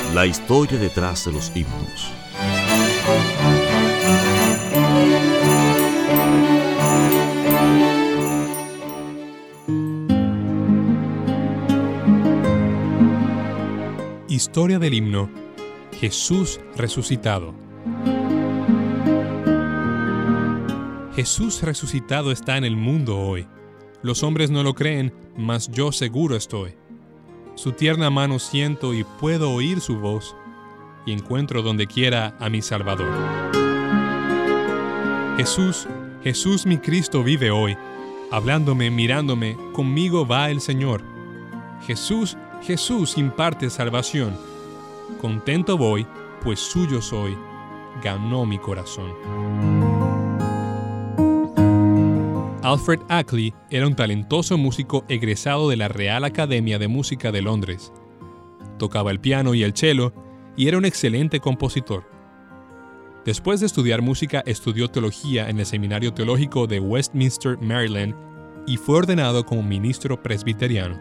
La historia detrás de los himnos. Historia del himno Jesús resucitado. Jesús resucitado está en el mundo hoy. Los hombres no lo creen, mas yo seguro estoy. Su tierna mano siento y puedo oír su voz, y encuentro donde quiera a mi Salvador. Jesús, Jesús mi Cristo vive hoy. Hablándome, mirándome, conmigo va el Señor. Jesús, Jesús imparte salvación. Contento voy, pues suyo soy. Ganó mi corazón. Alfred Ackley era un talentoso músico egresado de la Real Academia de Música de Londres. Tocaba el piano y el cello y era un excelente compositor. Después de estudiar música, estudió teología en el Seminario Teológico de Westminster, Maryland, y fue ordenado como ministro presbiteriano.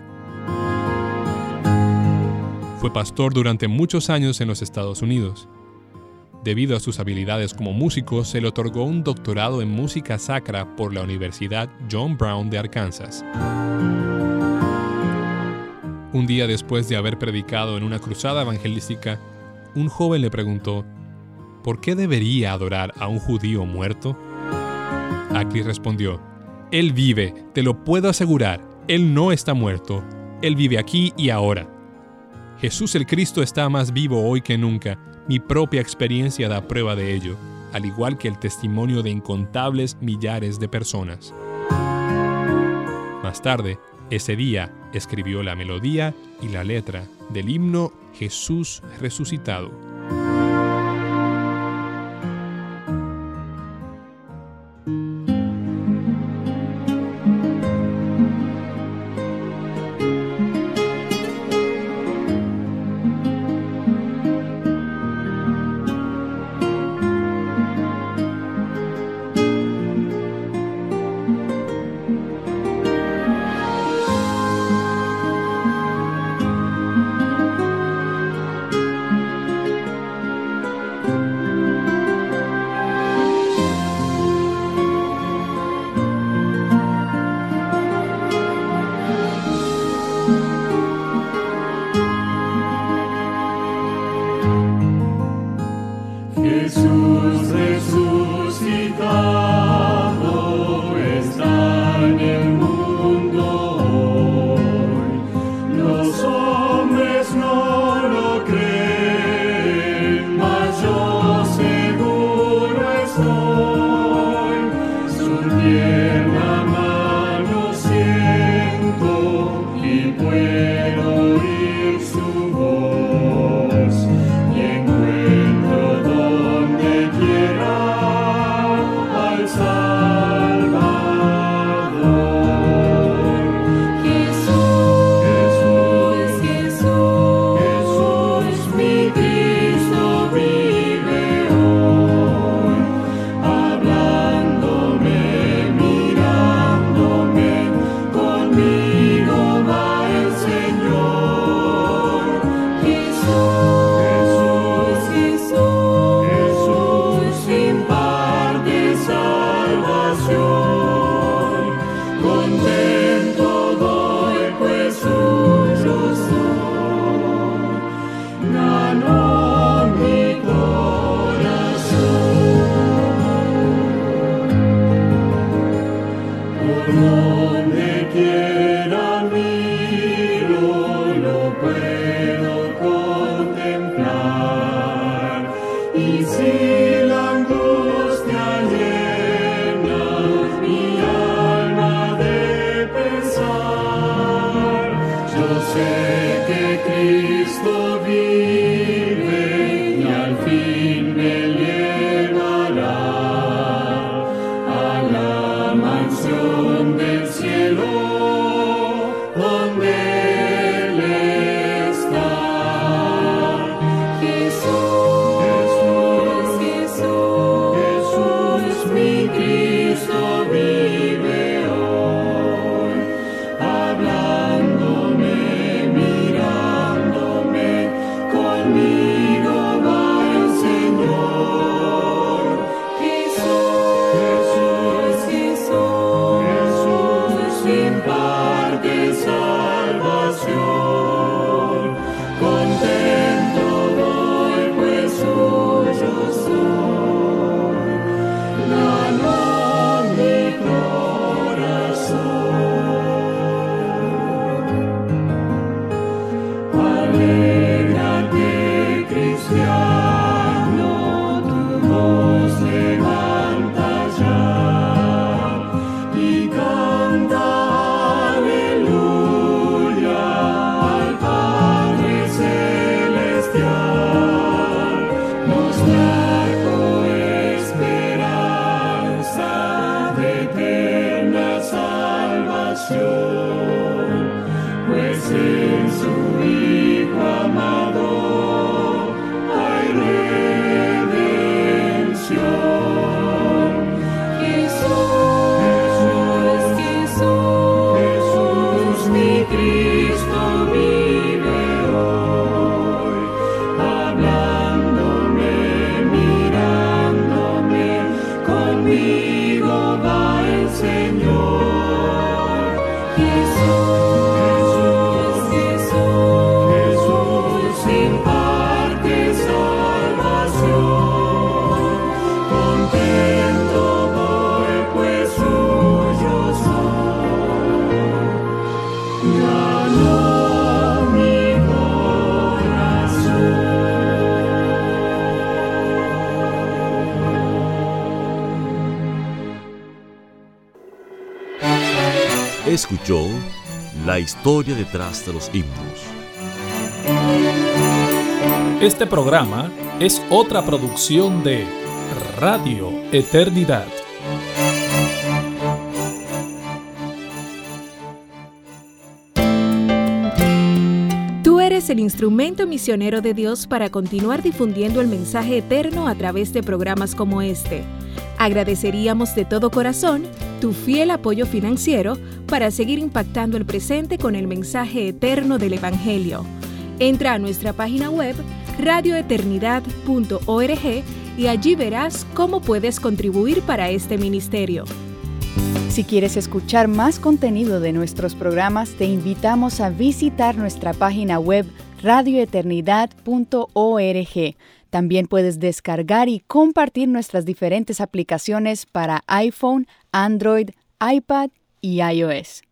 Fue pastor durante muchos años en los Estados Unidos. Debido a sus habilidades como músico, se le otorgó un doctorado en música sacra por la Universidad John Brown de Arkansas. Un día después de haber predicado en una cruzada evangelística, un joven le preguntó, ¿por qué debería adorar a un judío muerto? Ackley respondió, Él vive, te lo puedo asegurar, Él no está muerto, Él vive aquí y ahora. Jesús el Cristo está más vivo hoy que nunca. Mi propia experiencia da prueba de ello, al igual que el testimonio de incontables millares de personas. Más tarde, ese día, escribió la melodía y la letra del himno Jesús resucitado. Jesús resucitado está en el mundo hoy. Los hombres no lo creen, mas yo seguro estoy. Su tierna mano siento y puedo oír su voz. Y encuentro donde quiera al Salvador. Jesús, mi Cristo vive hoy, hablándome, mirándome, conmigo va el Señor. Jesús imparte salvación. Contento doy, pues suyo soy. Ganó mi corazón. Por donde quiera miro, lo puedo contemplar. Y si la angustia llena mi alma de pesar, yo sé que Cristo vive y al fin me llevará a la mansión del cielo donde Él está. Jesús, mi Cristo vive hoy, hablándome, mirándome, conmigo escuchó la historia detrás de los himnos. Este programa es otra producción de Radio Eternidad. Tú eres el instrumento misionero de Dios para continuar difundiendo el mensaje eterno a través de programas como este. Agradeceríamos de todo corazón tu fiel apoyo financiero para seguir impactando el presente con el mensaje eterno del Evangelio. Entra a nuestra página web radioeternidad.org y allí verás cómo puedes contribuir para este ministerio. Si quieres escuchar más contenido de nuestros programas, te invitamos a visitar nuestra página web radioeternidad.org. También puedes descargar y compartir nuestras diferentes aplicaciones para iPhone, Android, iPad y iOS.